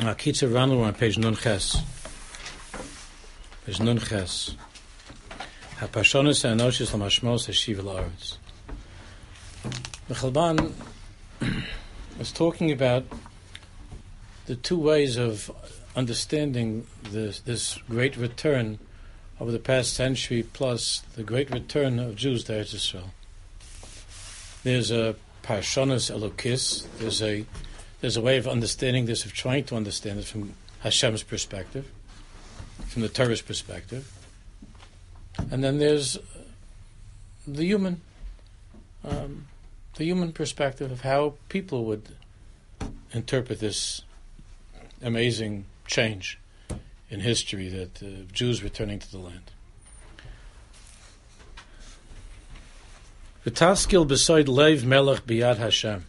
Kitzer Ranlu on page Nun Ches. Page Nun Ches. HaParshonos HaEnoshis LaMashmos HaShiv La'aretz. The Chalban was talking about the two ways of understanding this great return over the past century, plus the great return of Jews to Eretz Yisrael. There's a Parshonos Elokis. There's a way of understanding this, of trying to understand it from Hashem's perspective, from the Torah's perspective. And then there's the human perspective of how people would interpret this amazing change in history that Jews returning to the land. V'taskil b'soid leiv melech b'yad Hashem.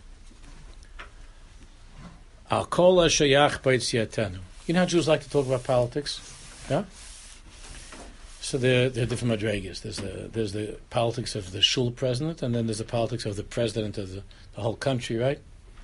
Al kol ha'shayach b'yitziatenu. You know how Jews like to talk about politics? Yeah? So there are different madrigas. There's the politics of the shul president, and then there's the politics of the president of the whole country, right?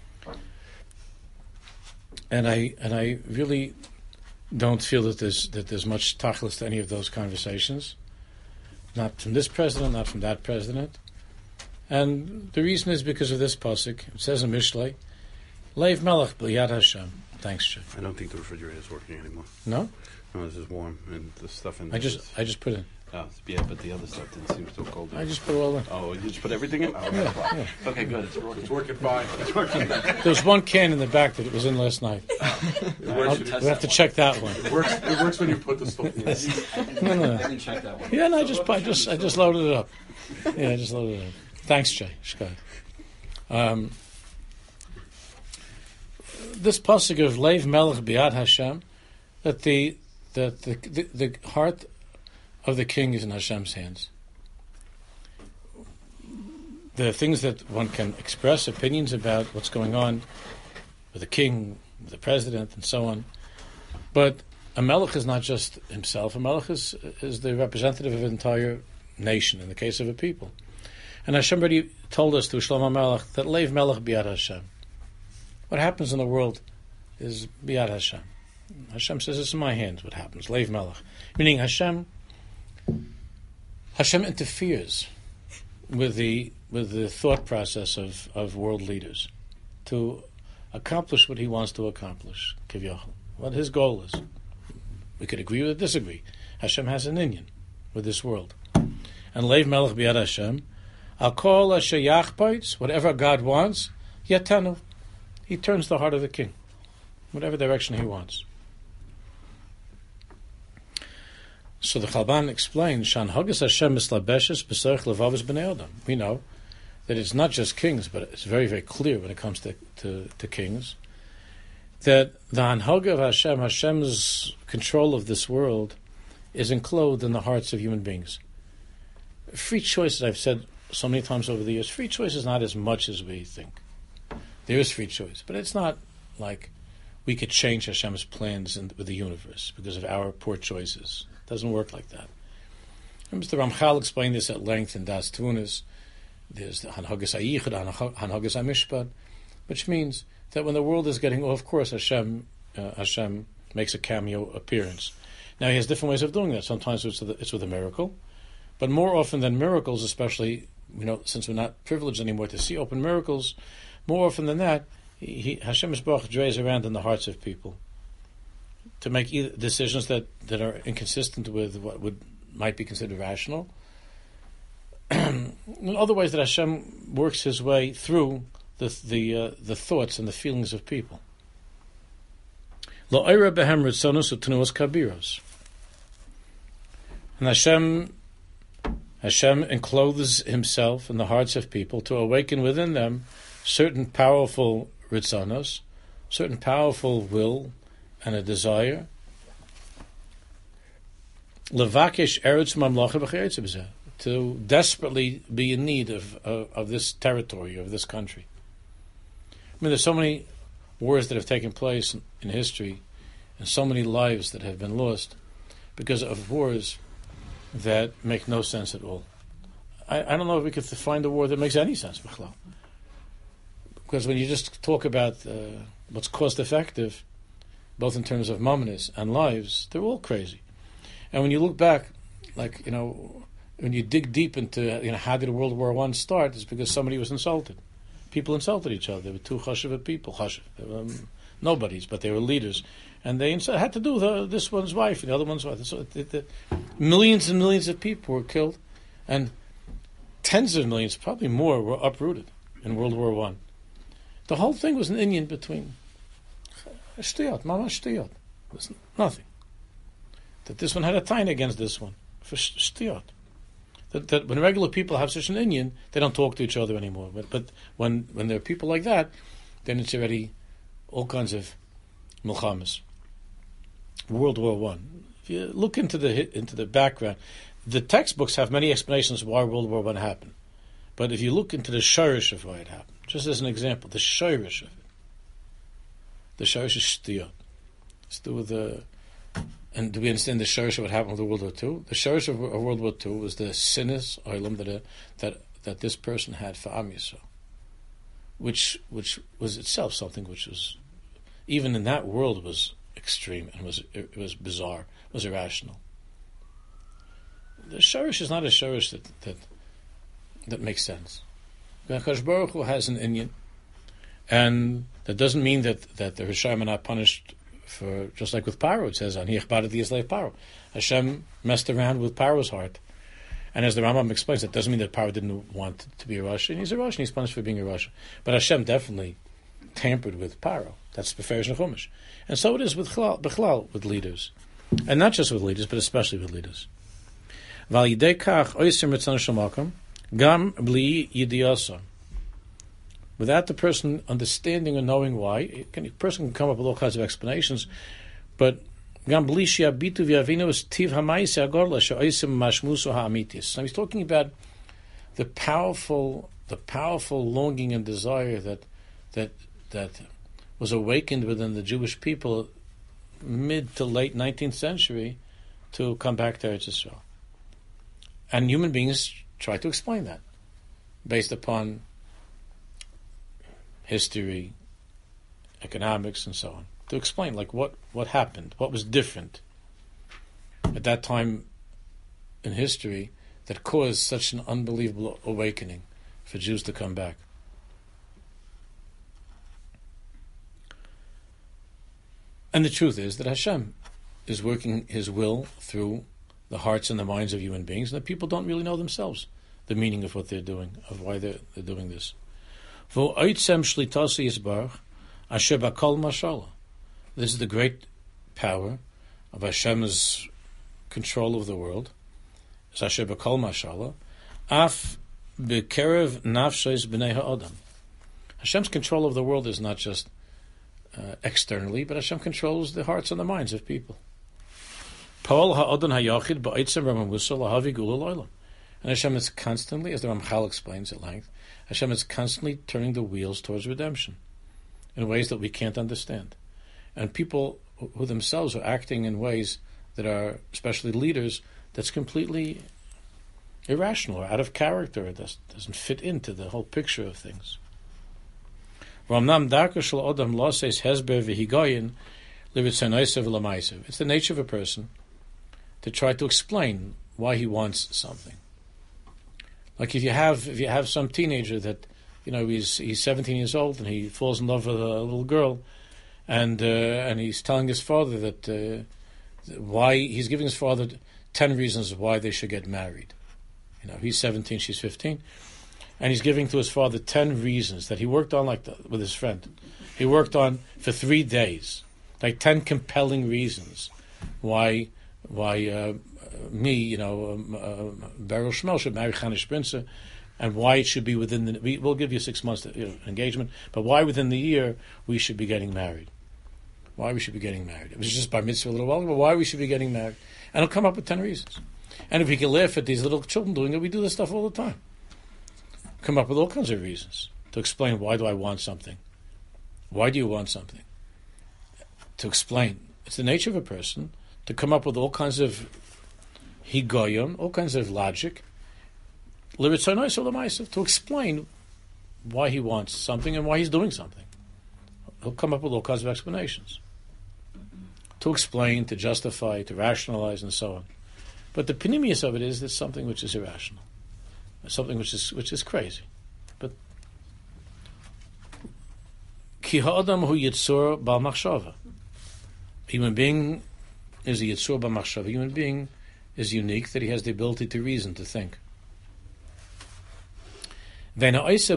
And I really don't feel that there's much tachlis to any of those conversations. Not from this president, not from that president. And the reason is because of this pasuk. It says in Mishlei, Leiv Melech b'yad Hashem. Thanks, Jeff. I don't think the refrigerator is working anymore. No? No, this is warm, and the stuff in I there just put it in. Oh, yeah, but the other stuff didn't seem so cold. I just put it all in. Oh, you just put everything in? Oh, Yeah. Okay, good. It's working. It's working fine. It's working. There's one can in the back that it was in last night. It works, We have to check that one. it works when you put the stuff in. No. I didn't check that one. Yeah, no, I just loaded it up. Yeah, I just loaded it up. Thanks, Jay. Shkai. This pasuk of Leiv Melech B'yad Hashem, that the heart of the king is in Hashem's hands. There are things that one can express opinions about what's going on with the king, with the president, and so on. But a melech is not just himself. A melech is the representative of an entire nation, in the case of a people. And Hashem already told us through Shlomo Melech that Leiv Melech B'yad Hashem. What happens in the world is B'yad Hashem. Hashem says, it's in my hands what happens. Leiv Melech. Meaning Hashem interferes with the thought process of world leaders to accomplish what he wants to accomplish, Kivyachal. What his goal is. We could agree or disagree. Hashem has an inyan with this world. And Leiv Melech B'yad Hashem, I'll call Ashayach Bites, whatever God wants, Yatanu. He turns the heart of the king, whatever direction he wants. So the Chalban explains, Shan Hagas Hashem mislabeshes b'sorech levavos b'nei Adam. We know that it's not just kings, but it's very, very clear when it comes to kings, that the Hanhaga of Hashem, Hashem's control of this world, is enclosed in the hearts of human beings. Free choice, as I've said so many times over the years, free choice is not as much as we think. There is free choice, but it's not like we could change Hashem's plans with the universe because of our poor choices. It doesn't work like that. And Mr. Ramchal explained this at length in Das Tunis. There's the Hanhagas HaYichud, Hanhagas HaMishpat, which means that when the world is getting off course, Hashem makes a cameo appearance. Now, he has different ways of doing that. Sometimes it's with a miracle, but more often than miracles, especially, since we're not privileged anymore to see open miracles, more often than that, Hashem Yisbarach drays around in the hearts of people to make either decisions that are inconsistent with what might be considered rational. In other ways that Hashem works His way through the thoughts and the feelings of people. Lo'ira behem ritzonos u'tenuos kabiros. And Hashem encloses Himself in the hearts of people to awaken within them certain powerful ritzonos, certain powerful will and a desire. Levakesh eretz mamlacha b'chayetze b'zeh, to desperately be in need of this territory, of this country. I mean, there's so many wars that have taken place in history, and so many lives that have been lost because of wars that make no sense at all. I don't know if we could find a war that makes any sense, B'chlal. Because when you just talk about what's cost effective, both in terms of moments and lives, they're all crazy. And when you look back, like, when you dig deep into, how did World War I start, it's because somebody was insulted. People insulted each other. They were two chashuva people, they were, nobodies, but they were leaders. And they had to do with this one's wife and the other one's wife. So millions and millions of people were killed, and tens of millions, probably more, were uprooted in World War I. The whole thing was an Indian between shtiyot, mamash shtiyot. It was nothing. That this one had a tine against this one for shtiyot. That when regular people have such an Indian, they don't talk to each other anymore. But when there are people like that, then it's already all kinds of milchamas. World War I. If you look into the background, the textbooks have many explanations why World War I happened. But if you look into the shirish of why it happened, just as an example, the shirish of it, the shirish is shtiyot. It's to do with the... And do we understand the shirish of what happened with World War II? The shirish of World War II was the sinas oilam that this person had for Am Yisrael, which was itself something which was, even in that world, was extreme and it was bizarre, was irrational. The shirish is not a shirish that makes sense. HaKadosh Baruch Hu has an Indian, and that doesn't mean that the Rishayim are not punished for, just like with Paro, it says, Paro. Hashem messed around with Paro's heart. And as the Rambam explains, it doesn't mean that Paro didn't want to be a Russian. He's a Russian, he's punished for being a Russian. But Hashem definitely tampered with Paro. That's Beferish Nechumash. And so it is with Bechlal, with leaders. And not just with leaders, but especially with leaders. Val yidei kach oisim ritzon shel makom, gam bli yidiyasa. Without the person understanding or knowing why, a person can come up with all kinds of explanations, but gam bli shiabitu v'yavinu es tiv ha'maise agorla she'oisim mashmuso ha'amitis. Now he's talking about the powerful longing and desire that was awakened within the Jewish people mid to late 19th century to come back to Eretz Yisrael. And human beings try to explain that based upon history, economics, and so on. To explain, like, what happened, what was different at that time in history that caused such an unbelievable awakening for Jews to come back. And the truth is that Hashem is working His will through the hearts and the minds of human beings, and that people don't really know themselves the meaning of what they're doing, of why they're doing this. This is the great power of Hashem's control of the world. Hashem's control of the world is not just externally, but Hashem controls the hearts and the minds of people. And Hashem is constantly, as the Ramchal explains at length, Hashem is constantly turning the wheels towards redemption in ways that we can't understand. And people who themselves are acting in ways that are, especially leaders, that's completely irrational or out of character. It doesn't fit into the whole picture of things. It's the nature of a person to try to explain why he wants something. Like if you have some teenager that he's 17 years old and he falls in love with a little girl, and he's telling his father that why he's giving his father 10 reasons why they should get married. He's 17, she's 15, and he's giving to his father 10 reasons that he worked on with his friend. He worked on for 3 days, like 10 compelling reasons why Beryl Shmuel should marry Chana Shprinza, and why it should be within we'll give you 6 months engagement, but why within the year we should be getting married. Why we should be getting married. It was just by mitzvah a little while ago, but why we should be getting married. And he'll come up with 10 reasons. And if we can laugh at these little children doing it, we do this stuff all the time. Come up with all kinds of reasons to explain why do I want something. Why do you want something? To explain. It's the nature of a person to come up with all kinds of higoyon, all kinds of logic, to explain why he wants something and why he's doing something. He'll come up with all kinds of explanations. to explain, to justify, to rationalize, and so on. But the panemius of it is that something which is irrational, something which is crazy. But ki ha'adam hu yitzur bal machshava. Human being is a yitzur bal machshava. Human being is unique that he has the ability to reason, to think. And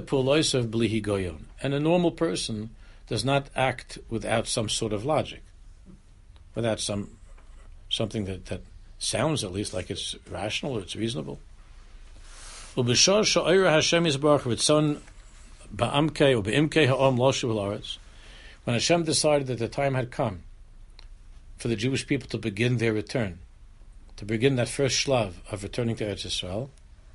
a normal person does not act without some sort of logic, without something that sounds at least like it's rational or it's reasonable. When Hashem decided that the time had come for the Jewish people to begin their return, to begin that first shlav of returning to Eretz Yisrael,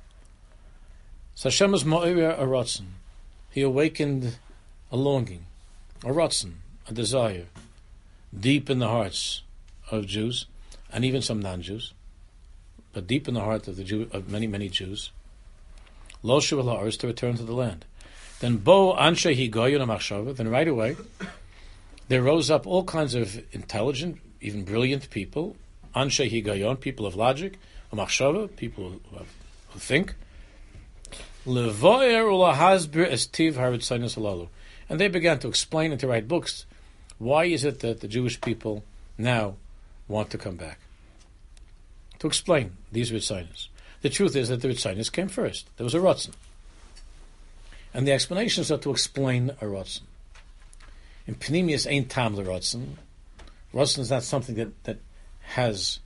so Hashem was ma'ir a ratzon. He awakened a longing, a ratzon, a desire, deep in the hearts of Jews, and even some non-Jews, but deep in the heart of many Jews, lo shuv ha'aretz, to return to the land. Then bo anshe higoyon ha'machshava. Then right away, there rose up all kinds of intelligent, even brilliant people, anshe higoyon, people of logic, ha'machshava, people who think. Levoyer ulahasbir estiv haritzaynos halalu, and they began to explain and to write books. Why is it that the Jewish people now want to come back? To explain these ritzaynos. The truth is that the ritzaynos came first. There was a ratzon, and the explanations are to explain a ratzon. In Pnimius ain't tam l'ratzon. Ratzon is not something that has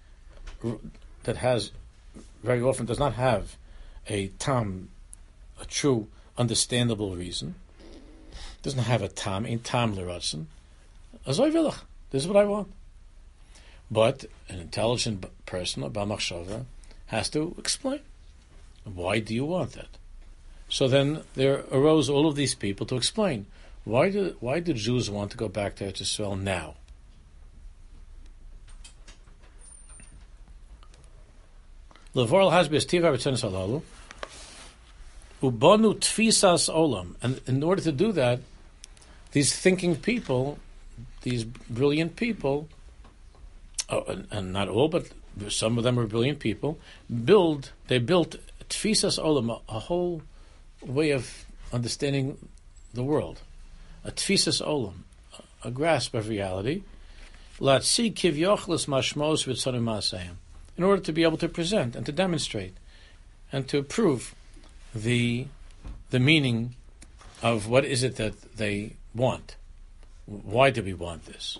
very often does not have a tam, a true, understandable reason. It doesn't have a tam, ain't tam l'ratzon. Azoy vilach, this is what I want. But an intelligent person, a bal machshava, has to explain. Why do you want that? So then there arose all of these people to explain. Why do Jews want to go back to Eretz Yisrael now? Levorel has b'estiva b'tzenes halalu. Ubonu tfisas olam. And in order to do that, these thinking people, these brilliant people, and not all, but some of them were brilliant people, they built tfisas olam, a whole way of understanding the world. A tfisas olam, a grasp of reality. Latsi kivyochlis mashmos v'tzanim ma'asehim. In order to be able to present and to demonstrate and to prove the meaning of what is it that they want. Why do we want this?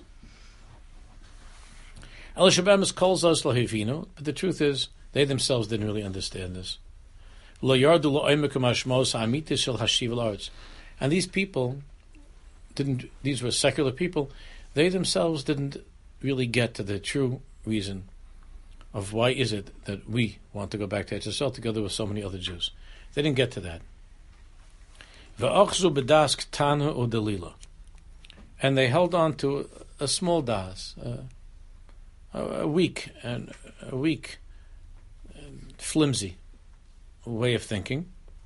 But the truth is, they themselves didn't really understand this. And these people these were secular people, they themselves didn't really get to the true reason of why is it that we want to go back to Eretz Yisrael together with so many other Jews. They didn't get to that. And they held on to a small das, a weak, flimsy way of thinking.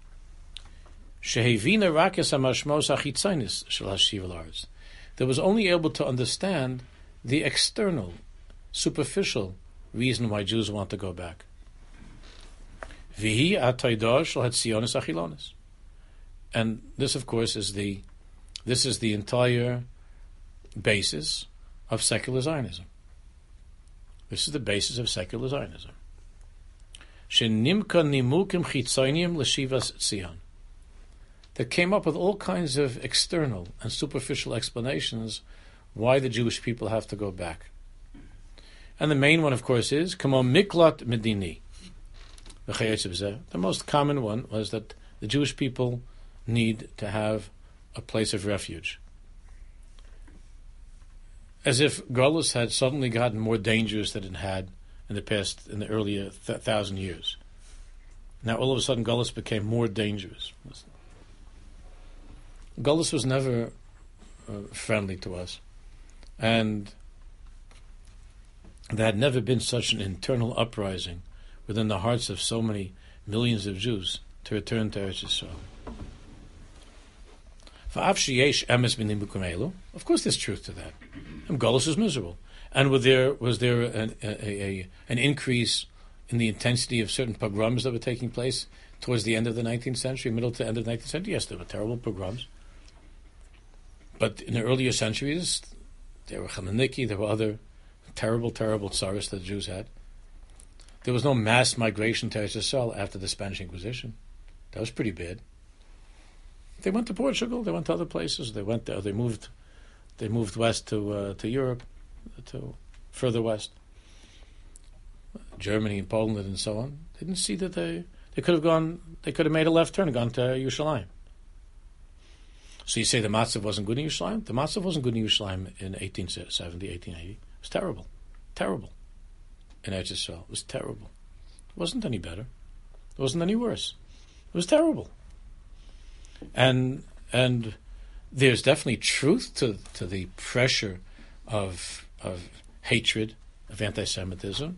That was only able to understand the external, superficial reason why Jews want to go back. And this, of course, is the entire basis of secular Zionism. This is the basis of secular Zionism. That came up with all kinds of external and superficial explanations why the Jewish people have to go back. And the main one, of course, is Kamo Miklat Medini. The most common one was that the Jewish people need to have a place of refuge. As if Golus had suddenly gotten more dangerous than it had in the earlier 1,000 years. Now all of a sudden Golus became more dangerous. Golus was never friendly to us. And there had never been such an internal uprising within the hearts of so many millions of Jews to return to Eretz Yisrael. Of course there's truth to that. And Golus is miserable. And was there an increase in the intensity of certain pogroms that were taking place towards the end of the 19th century, middle to end of the 19th century? Yes, there were terrible pogroms. But in the earlier centuries, there were Chmielnicki, there were other terrible, terrible tsaras that the Jews had. There was no mass migration to Eretz Yisrael after the Spanish Inquisition. That was pretty bad. They went to Portugal. They went to other places. They moved west to Europe, to further west, Germany and Poland and so on. They didn't see that they could have gone. They could have made a left turn and gone to Yerushalayim. So you say the Matzav wasn't good in Yerushalayim? The Matzav wasn't good in Yerushalayim in 1870, 1880. It was terrible. Terrible. In Eretz Yisrael. It was terrible. It wasn't any better. It wasn't any worse. It was terrible. And there's definitely truth to the pressure of hatred, of anti-Semitism.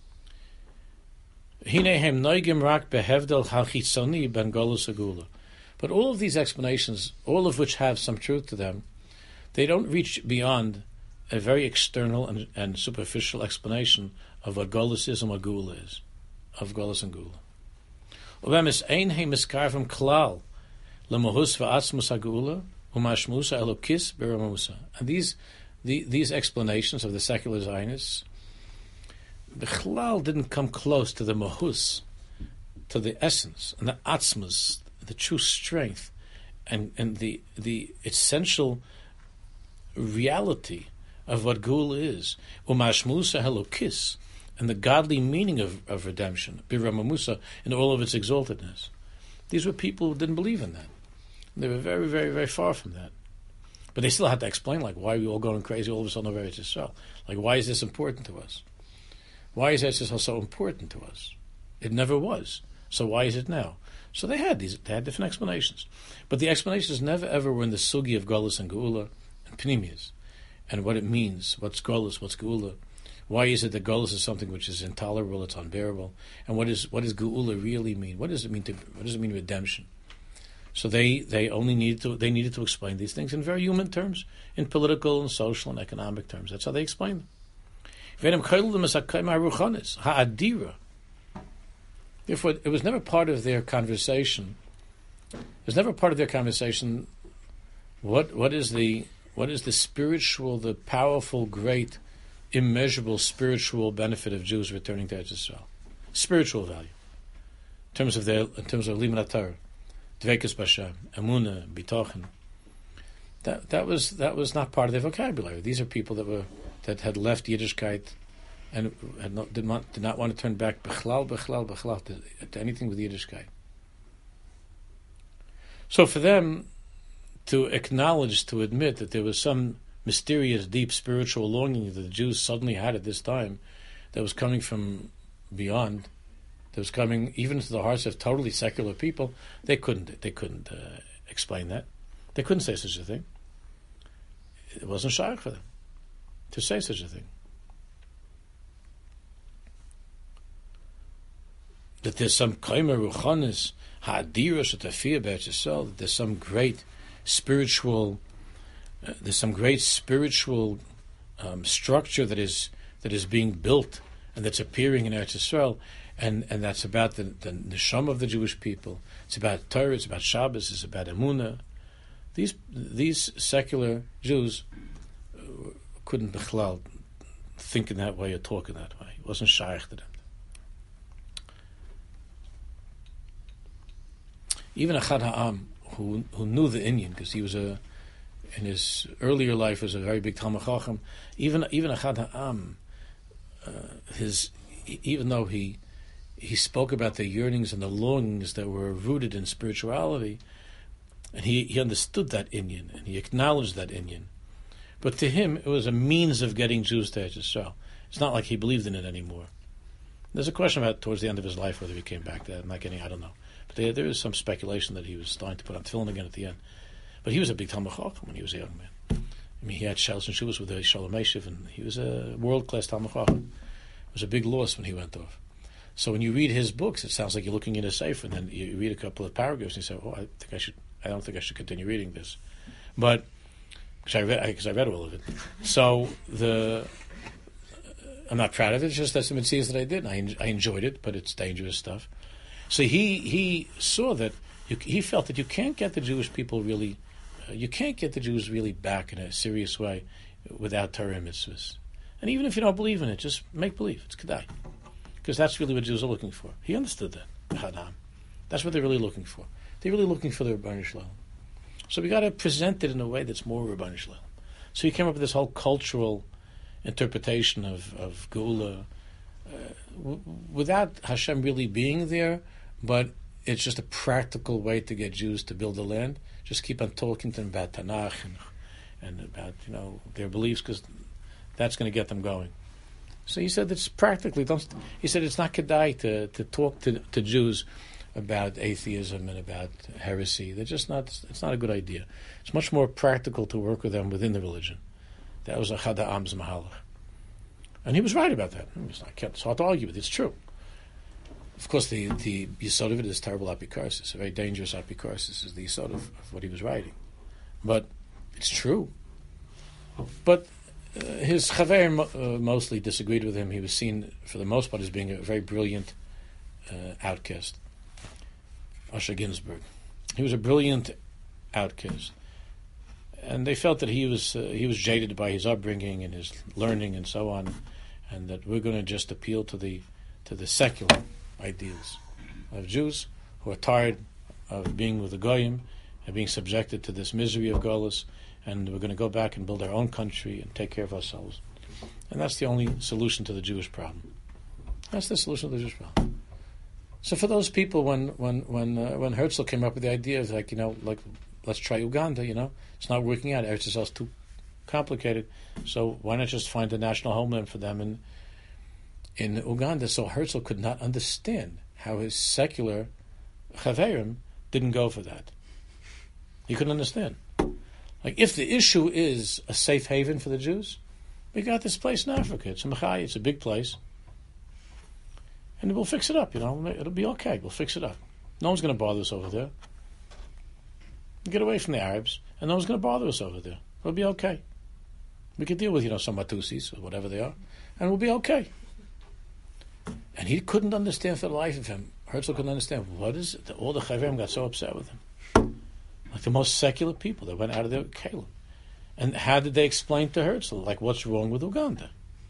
Hinehem noigim rak behevdel halchitzoni ben golus agula. But all of these explanations, all of which have some truth to them, they don't reach beyond a very external and superficial explanation of what Golus is and what Gula is, of Golus and Gula. Ubemis ein he miskarvim klal lemahus va'atzmus hagula umashmusa elokis beramusa. And these explanations of the secular Zionists, the Chlal didn't come close to the mahus, to the essence and the atzmus, the true strength, and the essential reality of what Gula is, umashmusa helokis, and the godly meaning of redemption, biramamusa, in all of its exaltedness. These were people who didn't believe in that. They were very, very, very far from that. But they still had to explain, like, why are we all going crazy all of a sudden over Eretz Yisrael? Like, why is this important to us? Why is Eretz Yisrael so important to us? It never was. So why is it now? So they had different explanations. But the explanations never ever were in the sugi of Golus and Geula and Pnimius, and what it means, what's Golus, what's Geula. Why is it that Golus is something which is intolerable, it's unbearable? And what does Geula really mean? What does it mean redemption? So they needed to explain these things in very human terms, in political and social and economic terms. That's how they explain them. Therefore, it was never part of their conversation. It was never part of their conversation. What is the spiritual, the powerful, great, immeasurable spiritual benefit of Jews returning to Eretz Yisrael? Spiritual value, in terms of Liman HaTorah, Dveikus B'Hashem, Emunah, Bitochen. That was not part of their vocabulary. These are people that had left Yiddishkeit and did not want to turn back bechlal to anything with Yiddishkeit. So for them to acknowledge, to admit that there was some mysterious, deep spiritual longing that the Jews suddenly had at this time, that was coming from beyond, that was coming even to the hearts of totally secular people, they couldn't explain that. They couldn't say such a thing. It wasn't shaykh for them to say such a thing. That there's some kaimer ruchanis ha'adira shetafiyah be'eretz Yisrael, that there's some great spiritual structure that is being built and that's appearing in Eretz Yisrael, and that's about the neshama of the Jewish people. It's about Torah, it's about Shabbos, it's about Emunah. These secular Jews couldn't bechlal think in that way or talk in that way. It wasn't shaykh to them. Even Achad Ha'am, who knew the Inyan, because he was in his earlier life was a very big Talmid Chacham. Even Achad Ha'am, even though he spoke about the yearnings and the longings that were rooted in spirituality, and he understood that Inyan, and he acknowledged that Inyan. But to him, it was a means of getting Jews to Eretz Yisrael. It's not like he believed in it anymore. There's a question about towards the end of his life whether he came back to that. I don't know. But there is some speculation that he was starting to put on tefillin again at the end. But he was a big Talmid Chacham when he was a young man. I mean, he had Shals and Shuvas with the Shalom Eshiv, and he was a world-class Talmid Chacham. It was a big loss when he went off. So when you read his books, it sounds like you're looking in a sefer, and then you read a couple of paragraphs, and you say, "Oh, I don't think I should continue reading this," but because I read all of it. So I'm not proud of it. It's just that's the mitzvahs that I did. I enjoyed it, but it's dangerous stuff. So he saw that he felt that you can't get the Jewish people really, you can't get the Jews really back in a serious way without Torah and mitzvahs. And even if you don't believe in it, just make believe. It's kedai, because that's really what Jews are looking for. He understood that. Hadam. That's what they're really looking for. They're really looking for the Rebbeinu Shalom. So we got to present it in a way that's more Rebbeinu Shalom. So he came up with this whole cultural interpretation of Geula, without Hashem really being there, but it's just a practical way to get Jews to build the land. Just keep on talking to them about Tanakh and about their beliefs, because that's going to get them going. So he said it's practically. He said it's not kedai to talk to Jews about atheism and about heresy. They're just not. It's not a good idea. It's much more practical to work with them within the religion. That was a Chad Ha'am's Mahalach. And he was right about that. It's hard to argue with it. It's true. Of course, the yesod of it is terrible apikarsis. A very dangerous apikarsis is the yesod of what he was writing. But it's true. But his chaver mostly disagreed with him. He was seen, for the most part, as being a very brilliant outcast. Asher Ginsburg. He was a brilliant outcast. And they felt that he was jaded by his upbringing and his learning and so on, and that we're going to just appeal to the secular ideals of Jews who are tired of being with the Goyim and being subjected to this misery of Golus, and we're going to go back and build our own country and take care of ourselves. And that's the only solution to the Jewish problem. That's the solution to the Jewish problem. So for those people, when Herzl came up with the idea of let's try Uganda, it's not working out. Eretz Yisrael is too complicated. So why not just find a national homeland for them in Uganda? So Herzl could not understand how his secular chaverim didn't go for that. He couldn't understand. Like, if the issue is a safe haven for the Jews, we got this place in Africa. It's a Machai. It's a big place. And we'll fix it up, It'll be okay. We'll fix it up. No one's going to bother us over there. Get away from the Arabs, and no one's going to bother us over there. It'll be okay. We could deal with, some Matusis or whatever they are, and we'll be okay. And he couldn't understand for the life of him. Herzl couldn't understand what is it. All the Chaverim got so upset with him. Like the most secular people that went out of their Kalim. And how did they explain to Herzl, what's wrong with Uganda?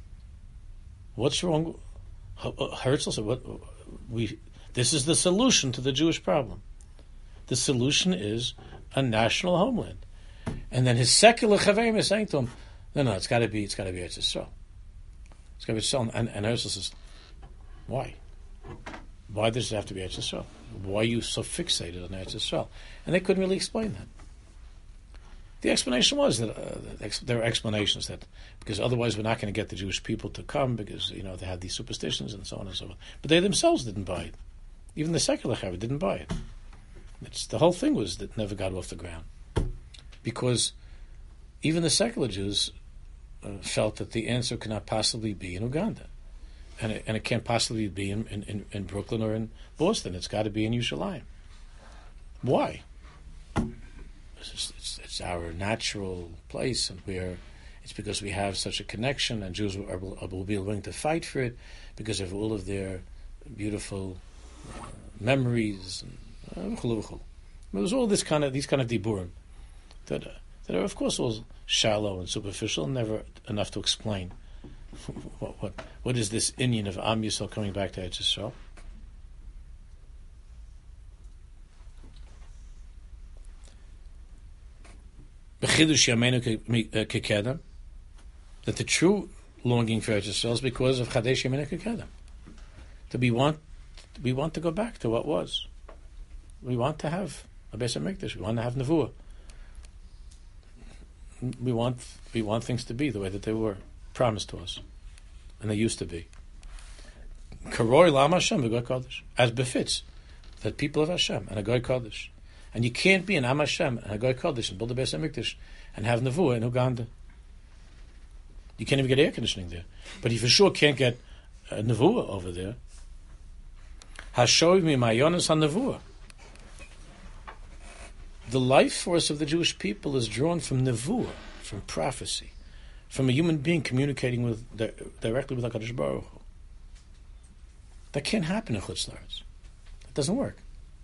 What's wrong? Herzl said, this is the solution to the Jewish problem. The solution is a national homeland. And then his secular chaverim is saying to him, no, it's got to be Eretz Yisrael. It's got to be Yisrael. And Herzl says, why? Why does it have to be Eretz Yisrael? Why are you so fixated on Eretz Yisrael? And they couldn't really explain that. The explanation was that there were explanations that because otherwise we're not going to get the Jewish people to come because they had these superstitions and so on and so on. But they themselves didn't buy it. Even the secular chaver didn't buy it. The whole thing was that never got off the ground because even the secular Jews felt that the answer cannot possibly be in Uganda, and it can't possibly be in Brooklyn or in Boston. It's got to be in Yerushalayim. Why? It's our natural place, and it's because we have such a connection, and Jews will be willing to fight for it because of all of their beautiful memories. There's all these kind of diburim that are of course all shallow and superficial, and never enough to explain what is this Indian of Am Yisrael coming back to Eretz Yisrael. That the true longing for Eretz Yisrael is because of Chadesh Yemenu Kekedem. That we want to go back to what was. We want to have a Beis HaMikdash. We want to have Nevuah. We want things to be the way that they were promised to us, and they used to be. Karoi Lam Hashem v'Goy Kodesh, as befits that people of Hashem and a Goy Kodesh. And you can't be an Am Hashem and a Goy Kodesh and build a Beis HaMikdash and have Nevuah in Uganda. You can't even get air conditioning there. But you for sure can't get Nevuah over there. Hashoy mi mayonis ha-Nevuah. The life force of the Jewish people is drawn from Nevuah, from prophecy, from a human being communicating directly with HaKadosh Baruch Hu. That can't happen in Chutz La'aretz. It doesn't work.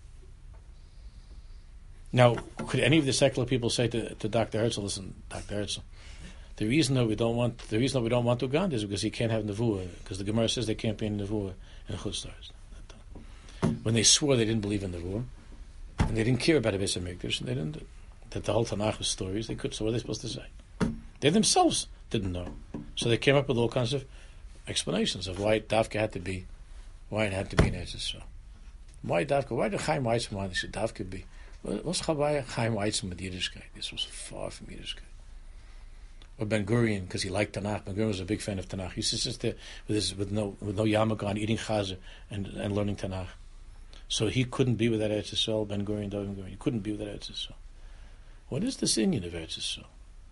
Now, could any of the secular people say to Dr. Herzl, listen, Dr. Herzl, the reason that we don't want Uganda is because he can't have Nevuah, because the Gemara says they can't be in Nevuah in Chutz La'aretz. When they swore they didn't believe in Nevuah, and they didn't care about a Beis HaMikdash, and they didn't, that the whole Tanakh was stories, they could, so what are they supposed to say? They themselves didn't know. So they came up with all kinds of explanations of why Davka had to be, why it had to be in Eretz Yisrael. Why Davka? Why did Chaim Weizmann want should Davka be? What's Chaim Weizmann with Yiddishkeit? This was far from Yiddishkeit. Or Ben Gurion, because he liked Tanakh. Ben Gurion was a big fan of Tanakh. He used to sit there with no yarmulke on, eating chazer and learning Tanakh. So he couldn't be with that Eretz Yisrael. Ben Gurion, he couldn't be with that Eretz Yisrael. What is this Indian of Eretz Yisrael?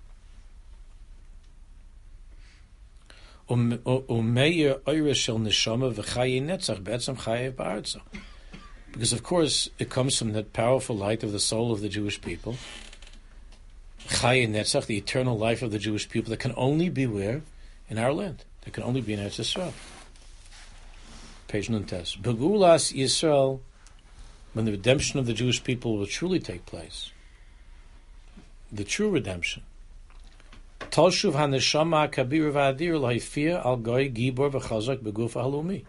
Because of course it comes from that powerful light of the soul of the Jewish people, Chaye Netzach, the eternal life of the Jewish people, that can only be where? In our land. That can only be in Eretz Yisrael. Page Nuntes. Begulas Yisrael, when the redemption of the Jewish people will truly take place, the true redemption, Talshuv haneshama kabir v'adir l'hayfir al goy gibor v'chazak beguf halumi.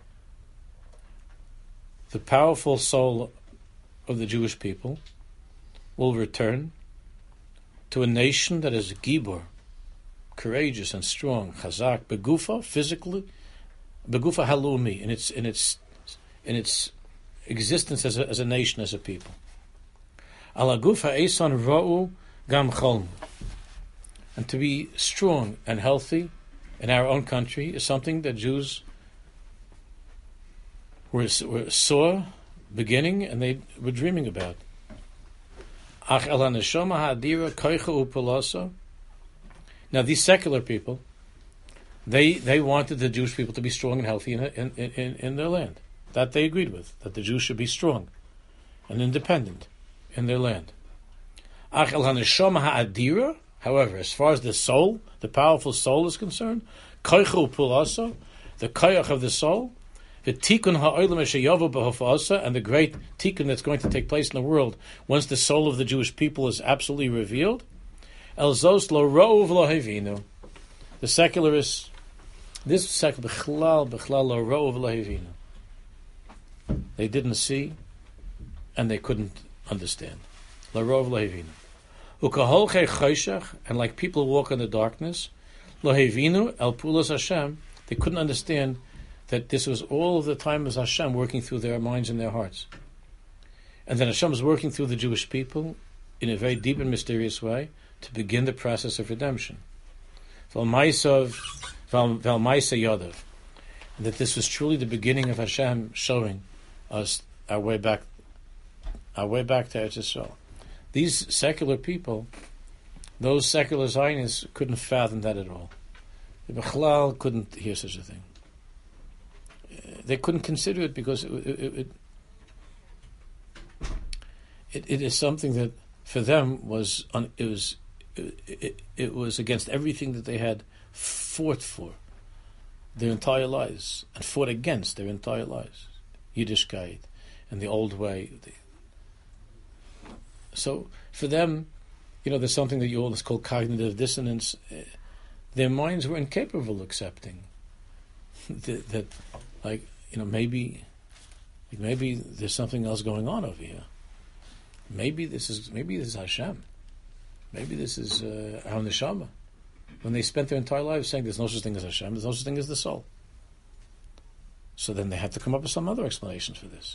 The powerful soul of the Jewish people will return to a nation that is gibor, courageous and strong, chazak begufa, physically, begufa halumi, in its existence as a nation, as a people. Ala gufa eson ra'u gam cholm. And to be strong and healthy in our own country is something that Jews saw beginning and they were dreaming about. Now these secular people, they wanted the Jewish people to be strong and healthy in their land. That they agreed with, that the Jews should be strong and independent in their land. However, as far as the soul, the powerful soul is concerned, koichu pulasa, the koyach of the soul, the tikkun ha'olam esheyavu b'hofasa, and the great tikkun that's going to take place in the world once the soul of the Jewish people is absolutely revealed. El zos lo rov lo hevinu. The secularists, this secular b'chlal lo rov lo hevinu. They didn't see, and they couldn't understand. Lo rov lo hevinu. And like people who walk in the darkness, lo hevinu el pulas Hashem, they couldn't understand that this was all of the time as Hashem working through their minds and their hearts. And then Hashem was working through the Jewish people in a very deep and mysterious way to begin the process of redemption. Val Maisa Yadav. And that this was truly the beginning of Hashem showing us our way back to Eretz Yisrael. These secular people, those secular Zionists, couldn't fathom that at all. The Bechlal couldn't hear such a thing. They couldn't consider it because it is something that for them was it was against everything that they had fought for their entire lives and fought against their entire lives. Yiddishkeit and the old way. So for them, there's something that you always call cognitive dissonance. Their minds were incapable of accepting that maybe there's something else going on over here. Maybe this is Hashem. Maybe this is our neshama. When they spent their entire lives saying there's no such thing as Hashem, there's no such thing as the soul. So then they had to come up with some other explanations for this.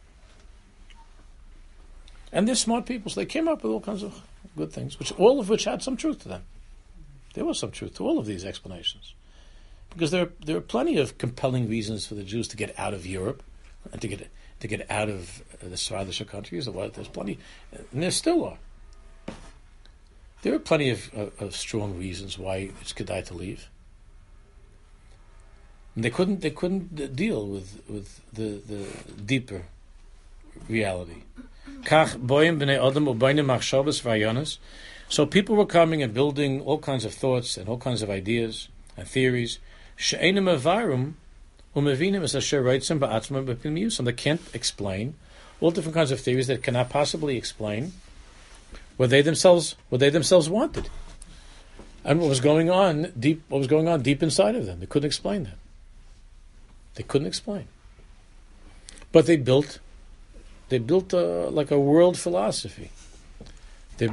And they're smart people, so they came up with all kinds of good things, all of which had some truth to them. There was some truth to all of these explanations. Because there are plenty of compelling reasons for the Jews to get out of Europe and to get out of the Sfaradish countries. There's plenty, and there still are. There are plenty of strong reasons why it's kedai to leave. And they couldn't deal with the deeper reality. Kach boim b'nei adam u'bainim machshavos v'ayonos. So people were coming and building all kinds of thoughts and all kinds of ideas and theories. She'enim avarum umevinim es asher reitzim ba'atzmim b'pnimiusam. They can't explain all different kinds of theories that cannot possibly explain what they themselves wanted, and what was going on deep inside of them. They couldn't explain that. They couldn't explain. But they built like a world philosophy. They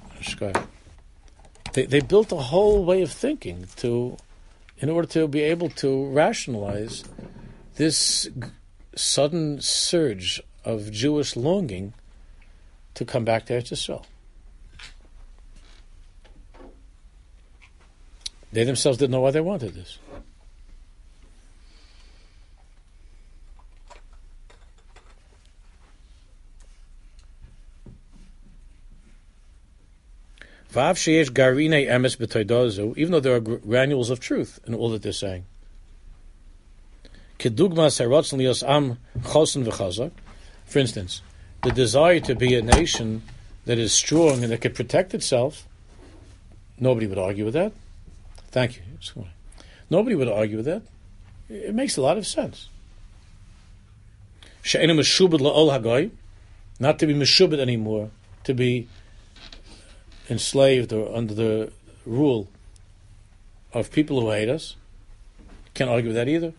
built a whole way of thinking in order to be able to rationalize this sudden surge of Jewish longing to come back to Eretz Yisrael. They themselves didn't know why they wanted this. Even though there are granules of truth in all that they're saying. For instance, the desire to be a nation that is strong and that can protect itself, nobody would argue with that. Thank you. Nobody would argue with that. It makes a lot of sense. Not to be meshubed anymore, to be enslaved or under the rule of people who hate us. Can't argue with that either.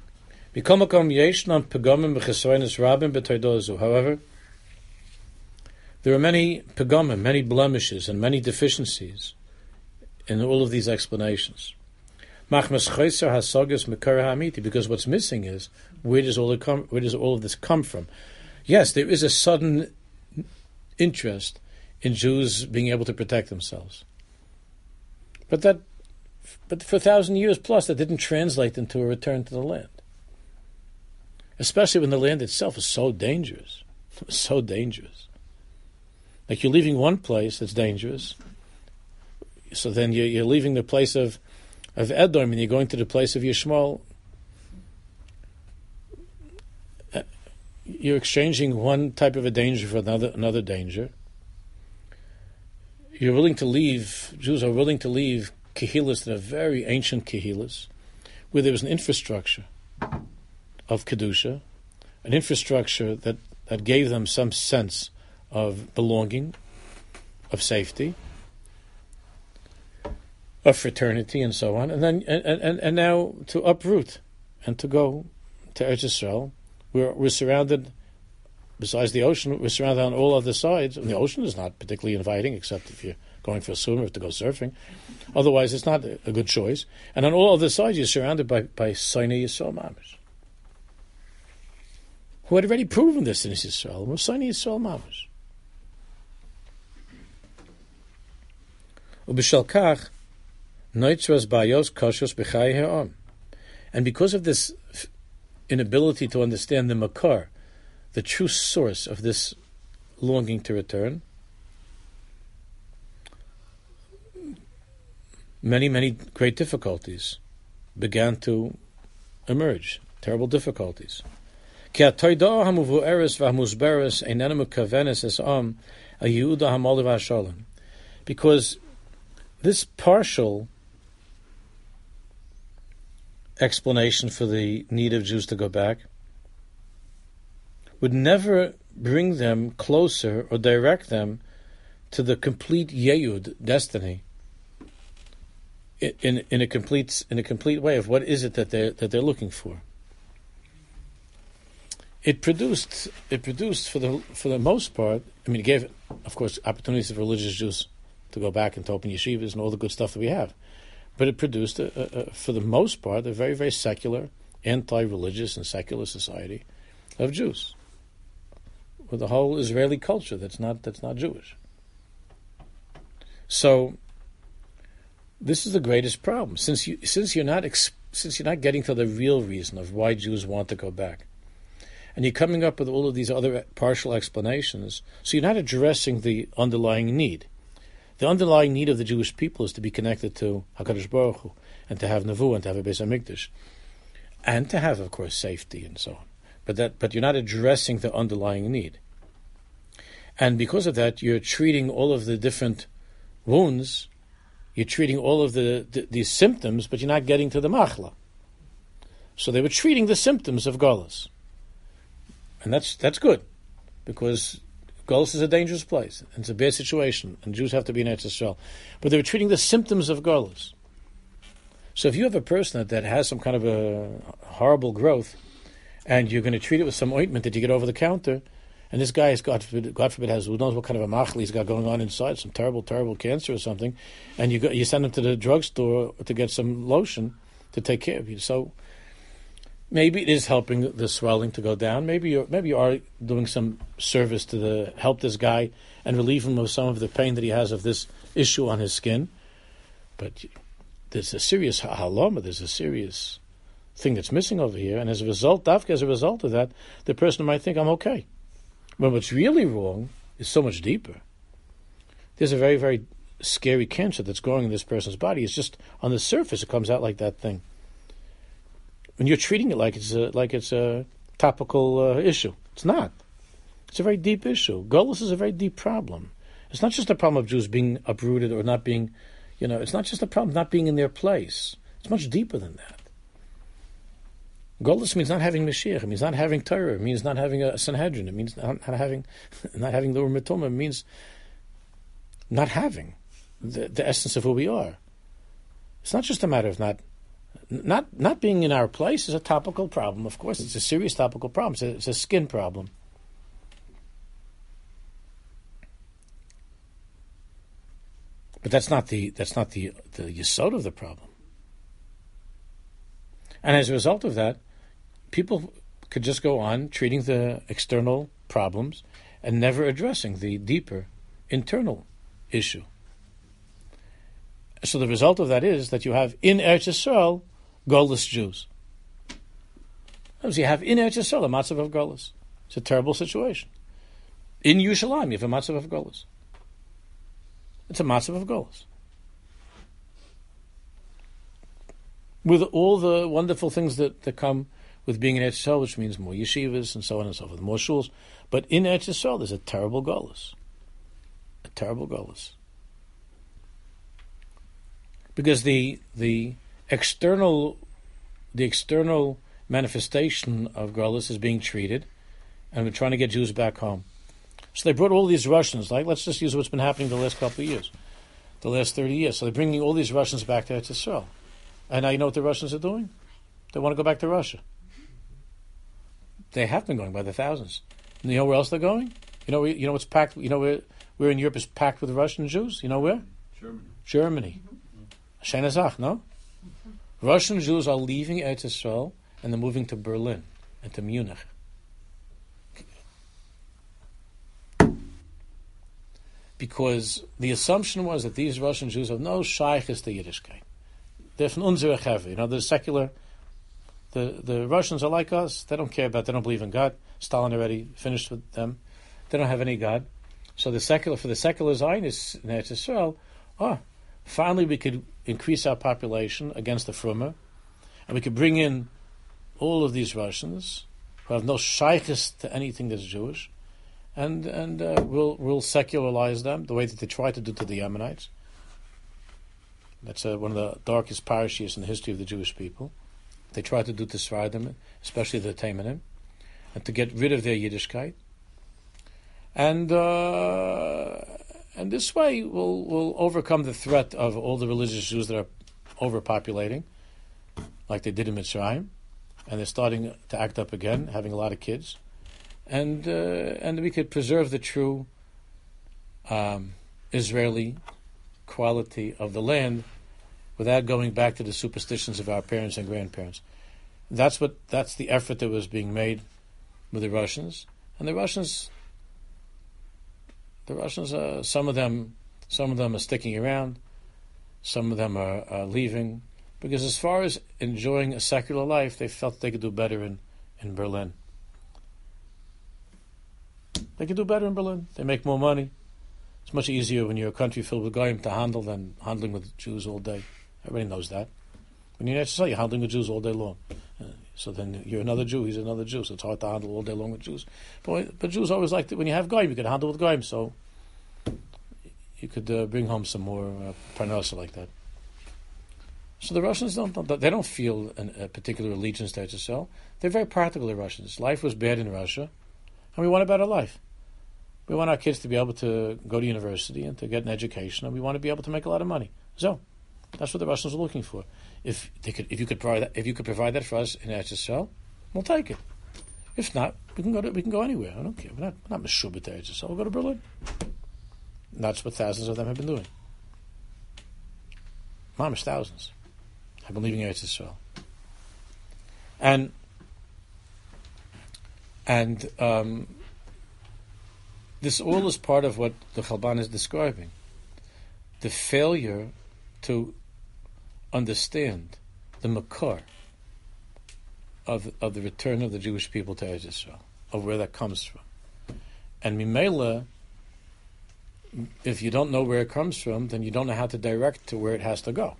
However, there are many pagomim, many blemishes, and many deficiencies in all of these explanations. Because what's missing is where does all of this come from? Yes, there is a sudden interest in Jews being able to protect themselves, but for 1,000 years plus, that didn't translate into a return to the land. Especially when the land itself is so dangerous, so dangerous. Like you're leaving one place that's dangerous, so then you're leaving the place of Edom and you're going to the place of Yishmael. You're exchanging one type of a danger for another danger. Jews are willing to leave Kehilas that are very ancient Kehilas, where there was an infrastructure of Kedusha, an infrastructure that gave them some sense of belonging, of safety, of fraternity, and so on, and then and now to uproot and to go to Eretz Yisrael. We're surrounded. Besides the ocean, we're surrounded on all other sides. And the ocean is not particularly inviting, except if you're going for a swim or to go surfing. Otherwise, it's not a good choice. And on all other sides, you're surrounded by Sinai Yisrael Mamish, who had already proven this in Yisrael. We're Sinai Yisrael Mamish. Ubishalkach noitzras bayos koshos b'chai ha'am. And because of this inability to understand the makar, the true source of this longing to return, many, many great difficulties began to emerge. Terrible difficulties. Because this partial explanation for the need of Jews to go back would never bring them closer or direct them to the complete yeyud, destiny, in a complete way of what is it that they're looking for. It produced for the most part. I mean, it gave, of course, opportunities for religious Jews to go back and to open yeshivas and all the good stuff that we have, but it produced, for the most part, a very, very secular, anti-religious and secular society of Jews, with the whole Israeli culture that's not Jewish. So this is the greatest problem, since you're not getting to the real reason of why Jews want to go back, and you're coming up with all of these other partial explanations. So you're not addressing the underlying need. The underlying need of the Jewish people is to be connected to HaKadosh Baruch Hu, and to have Nevuah, and to have a Beis HaMikdash, and to have, of course, safety and so on. But you're not addressing the underlying need. And because of that, you're treating all of the different wounds, you're treating all of these symptoms, but you're not getting to the machla. So they were treating the symptoms of Golus. And that's good, because Golus is a dangerous place, and it's a bad situation, and Jews have to be in Eretz Yisrael. But they were treating the symptoms of Golus. So if you have a person that has some kind of a horrible growth, and you're going to treat it with some ointment that you get over the counter, and this guy is, God forbid, has who knows what kind of a machli he's got going on inside, some terrible, terrible cancer or something, and you send him to the drugstore to get some lotion to take care of you. So maybe it is helping the swelling to go down. Maybe you are doing some service to help this guy and relieve him of some of the pain that he has of this issue on his skin. But there's a serious haloma, there's a serious thing that's missing over here, and as a result, Dafka, as a result of that, the person might think, I'm okay. But what's really wrong is so much deeper. There's a very, very scary cancer that's growing in this person's body. It's just on the surface, it comes out like that thing. When you're treating it like it's a topical issue, it's not. It's a very deep issue. Golus is a very deep problem. It's not just a problem of Jews being uprooted or not being, it's not just a problem of not being in their place. It's much deeper than that. Golus means not having Mashiach. It means not having Torah. It means not having a Sanhedrin. It means not having the Urim Tumah. It means not having the essence of who we are. It's not just a matter of not being in our place is a topical problem. Of course, it's a serious topical problem. It's a skin problem. But that's not the yesod of the problem. And as a result of that, people could just go on treating the external problems and never addressing the deeper internal issue. So the result of that is that you have in Eretz Yisrael Golus Jews. So you have in Eretz Yisrael a matzav of Golus. It's a terrible situation. In Yerushalayim you have a matzav of Golus. It's a matzav of Golus. With all the wonderful things that come with being in Eretz Yisrael, which means more yeshivas and so on and so forth, more shuls. But in Eretz Yisrael, there's a terrible Golus. A terrible Golus. Because the external manifestation of Golus is being treated, and we're trying to get Jews back home. So they brought all these Russians, let's just use what's been happening the last couple of years, the last 30 years. So they're bringing all these Russians back to Eretz Yisrael. And now you know what the Russians are doing? They want to go back to Russia. They have been going by the thousands. And you know where else they're going? You know what's packed? You know where in Europe is packed with Russian Jews? You know where? Germany. Shenazach, no? Russian Jews are leaving Eretz Yisrael and they're moving to Berlin and to Munich. Because the assumption was that these Russian Jews have no shaykhis to Yiddishkeit. They're from unzere cheve. The secular, the Russians are like us. They don't care about, they don't believe in God. Stalin already finished with them. They don't have any God. So for the secular Zionists in Eretz Yisrael, finally we could increase our population against the Frummer, and we could bring in all of these Russians who have no shaykhis to anything that's Jewish, and we'll secularize them the way that they tried to do to the Ammonites. That's one of the darkest parashiyos in the history of the Jewish people. They tried to do to Sfardim, especially the Teimanim, and to get rid of their Yiddishkeit. And this way we'll overcome the threat of all the religious Jews that are overpopulating, like they did in Mitzrayim, and they're starting to act up again, having a lot of kids. And we could preserve the true Israeli quality of the land without going back to the superstitions of our parents and grandparents. That's the effort that was being made with the Russians. And the Russians, some of them are sticking around, some of them are leaving, because as far as enjoying a secular life, they felt they could do better in Berlin. They could do better in Berlin. They make more money. It's much easier when you're a country filled with goyim to handle than handling with Jews all day. Everybody knows that. When you're in Eretz Yisrael, you're handling with Jews all day long. So then you're another Jew, he's another Jew, so it's hard to handle all day long with Jews. But Jews always like to, when you have goyim, you can handle with goyim. So bring home some more parnasa like that. So the Russians don't feel a particular allegiance to Israel. They're very practical, the Russians. Life was bad in Russia, and we want a better life. We want our kids to be able to go to university and to get an education, and we want to be able to make a lot of money. So that's what the Russians are looking for. If you could provide that for us in Eretz Yisrael, we'll take it. If not, we can go anywhere. I don't care. We're not meshubit to Eretz Yisrael. We'll go to Berlin. And that's what thousands of them have been doing. Mamish, thousands have been leaving Eretz Yisrael. And this all is part of what the Chalban is describing. The failure to understand the makar of the return of the Jewish people to Eretz Yisrael, of where that comes from. And Mimela, if you don't know where it comes from, then you don't know how to direct to where it has to go.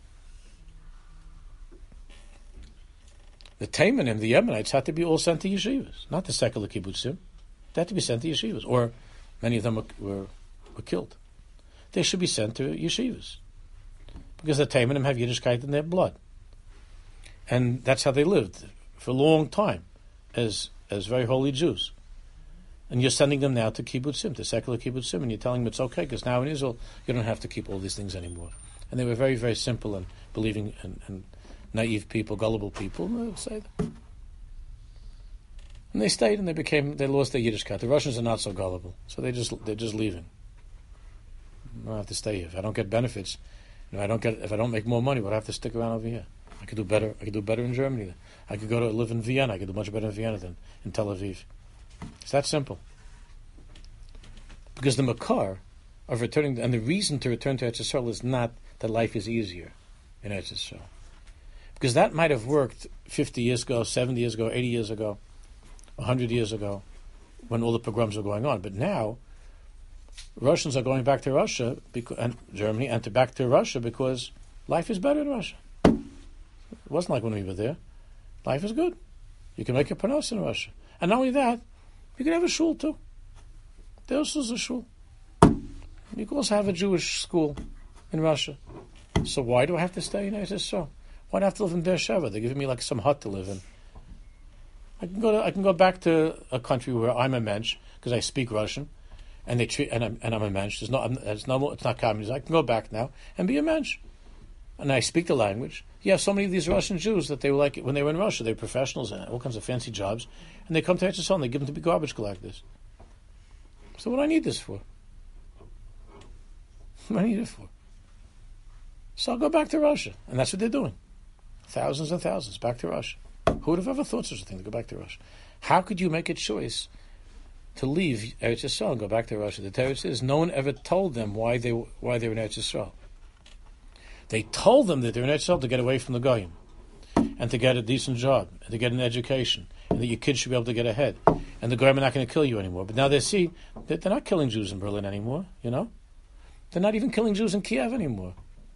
The Taimanim, the Yemenites, had to be all sent to yeshivas, not the secular kibbutzim. They had to be sent to yeshivas, or many of them were killed. They should be sent to yeshivas, because the Taimanim have Yiddishkeit in their blood. And that's how they lived for a long time, as very holy Jews. And you're sending them now to kibbutzim, to secular kibbutzim, and you're telling them it's okay, because now in Israel, you don't have to keep all these things anymore. And they were very, very simple and believing and naive people, gullible people, and they would say that. And they stayed, and they lost their Yiddishkeit. The Russians are not so gullible, so they're just leaving. I don't have to stay here. If I don't get benefits, if I don't make more money, what do I have to stick around over here? I could do better in Germany. I could go to live in Vienna. I could do much better in Vienna than in Tel Aviv. It's that simple. Because the makar of returning, and the reason to return to Eretz Yisrael is not that life is easier in Eretz Yisrael. Because that might have worked 50 years ago, 70 years ago, 80 years ago, 100 years ago, when all the pogroms were going on. But now, Russians are going back to Russia and Germany and back to Russia because life is better in Russia. It wasn't like when we were there. Life is good. You can make a panos in Russia. And not only that, you can have a shul too. There also is a shul. You can also have a Jewish school in Russia. So why do I have to stay in Eretz Yisrael? Why do I have to live in Beersheba? They're giving me like some hut to live in. I can go back to a country where I'm a mensch because I speak Russian, and I'm a mensch. It's not communism. I can go back now and be a mensch, and I speak the language. You have so many of these Russian Jews that they were like when they were in Russia. They were professionals and all kinds of fancy jobs, and they come to Eretz Yisrael and they give them to be garbage collectors. So what do I need this for? What do I need it for? So I'll go back to Russia, and that's what they're doing. Thousands and thousands back to Russia. Who would have ever thought such a thing, to go back to Russia? How could you make a choice to leave Eretz Yisrael and go back to Russia? The Torah says no one ever told them why they were in Eretz Yisrael. They told them that they're in Eretz Yisrael to get away from the Goyim and to get a decent job and to get an education and that your kids should be able to get ahead. And the Goyim are not going to kill you anymore. But now they see that they're not killing Jews in Berlin anymore, you know? They're not even killing Jews in Kiev anymore.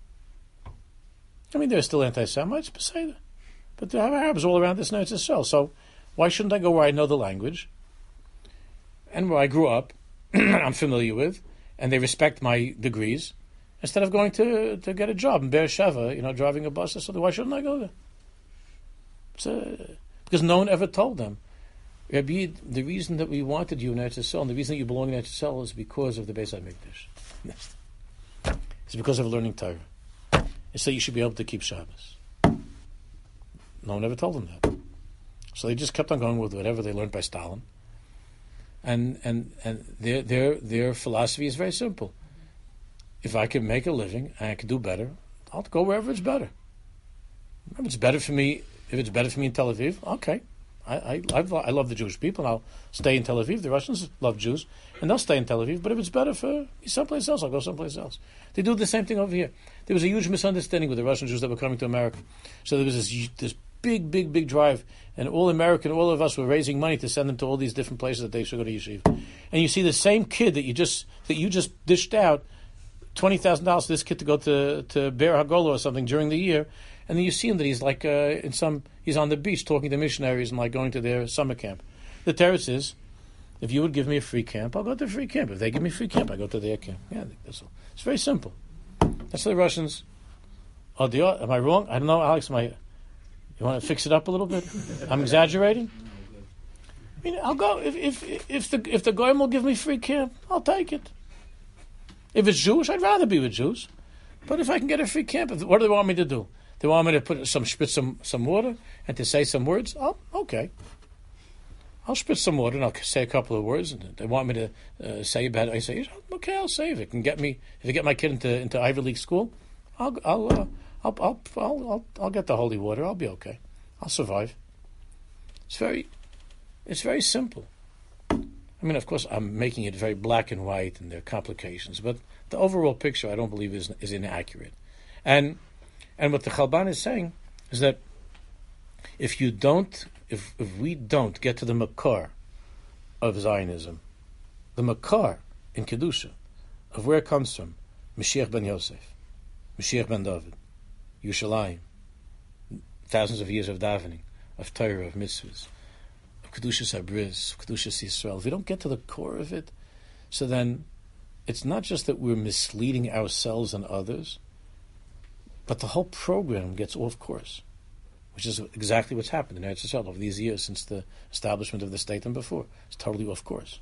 I mean, they're still anti-Semites, but there are Arabs all around this Eretz Yisrael. So why shouldn't I go where I know the language and where I grew up, I'm familiar with, and they respect my degrees, instead of going to get a job in Beersheba, driving a bus or something? Why shouldn't I go there? Because no one ever told them. Rabbi, the reason that we wanted you in Eretz Yisrael, and the reason that you belong in Eretz Yisrael is because of the Beis HaMikdash. It's because of learning Torah. It's that you should be able to keep Shabbos. No one ever told them that. So they just kept on going with whatever they learned by Stalin. And their philosophy is very simple. If I can make a living and I can do better, I'll go wherever it's better. If it's better for me in Tel Aviv, okay. I love the Jewish people, and I'll stay in Tel Aviv. The Russians love Jews, and they'll stay in Tel Aviv. But if it's better for me someplace else, I'll go someplace else. They do the same thing over here. There was a huge misunderstanding with the Russian Jews that were coming to America. So there was this big drive, and all of us were raising money to send them to all these different places that they should go to yeshiva. And you see the same kid that you just dished out $20,000 for this kid to go to Be'er Hagolah or something during the year, and then you see him that he's like he's on the beach talking to missionaries and like going to their summer camp. The teretz is If you would give me a free camp, I'll go to a free camp. If they give me a free camp, I go to their camp. Yeah, that's all. It's very simple. That's the Russians. Oh, am I wrong? I don't know, Alex. You want to fix it up a little bit? I'm exaggerating. I mean, I'll go if the goyim will give me free camp, I'll take it. If it's Jewish, I'd rather be with Jews. But if I can get a free camp, what do they want me to do? They want me to spritz some water and to say some words. Oh, okay. I'll spritz some water and I'll say a couple of words. And they want me to say about it. I say, okay, I'll say if it can get me. If it get my kid into Ivy League school, I'll get the holy water. I'll be okay. I'll survive. It's very simple. I mean, of course, I'm making it very black and white, and there are complications. But the overall picture, I don't believe, is inaccurate. And what the Chalban is saying is that if we don't get to the makar of Zionism, the makar in Kedusha, of where it comes from, Mashiach ben Yosef, Mashiach ben David, Yerushalayim, thousands of years of davening, of Torah, of mitzvahs, of Kedushas Habris, of Kedushas Yisrael. If we don't get to the core of it, so then it's not just that we're misleading ourselves and others, but the whole program gets off course, which is exactly what's happened in Eretz Yisrael over these years since the establishment of the state and before. It's totally off course.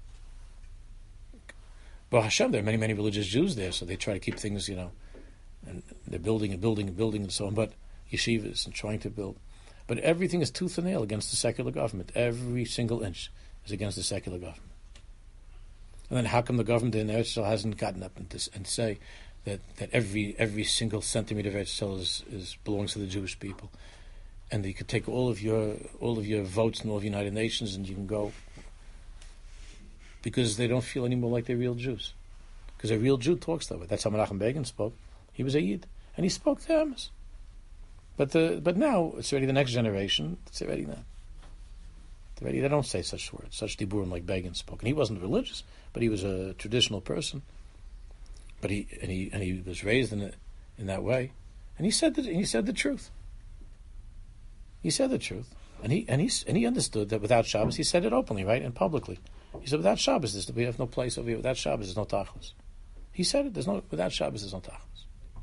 But Hashem, there are many, many religious Jews there, so they try to keep things, and they're building and building and building and so on, but yeshivas and trying to build. But everything is tooth and nail against the secular government. Every single inch is against the secular government. And then how come the government in Eretz Yisrael hasn't gotten up and say that every single centimeter of Eretz Yisrael belongs to the Jewish people, and you could take all of your votes in all of the United Nations and you can go, because they don't feel anymore like they're real Jews. Because a real Jew talks that way. That's how Menachem Begin spoke. He was a Yid, and he spoke to Amos. But now it's already the next generation. It's already that. They don't say such words, such diburim like Begin spoke. And he wasn't religious, but he was a traditional person. But he was raised in that way, and he said the truth. He said the truth, and he understood that without Shabbos, he said it openly, right, and publicly. He said, without Shabbos, we have no place over here. Without Shabbos, there's no tachlis. He said it. Without Shabbos, there's no tachlis.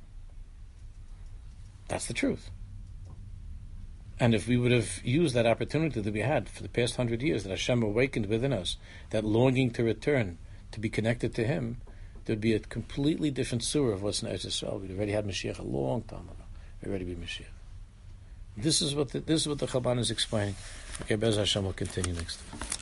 That's the truth. And if we would have used that opportunity that we had for the past 100 years, that Hashem awakened within us, that longing to return, to be connected to Him, there'd be a completely different surah of what's in Eretz Yisrael. We'd already had Mashiach a long time ago. We'd already be Mashiach. This is what the Chalban is explaining. Okay, Bez Hashem will continue next time.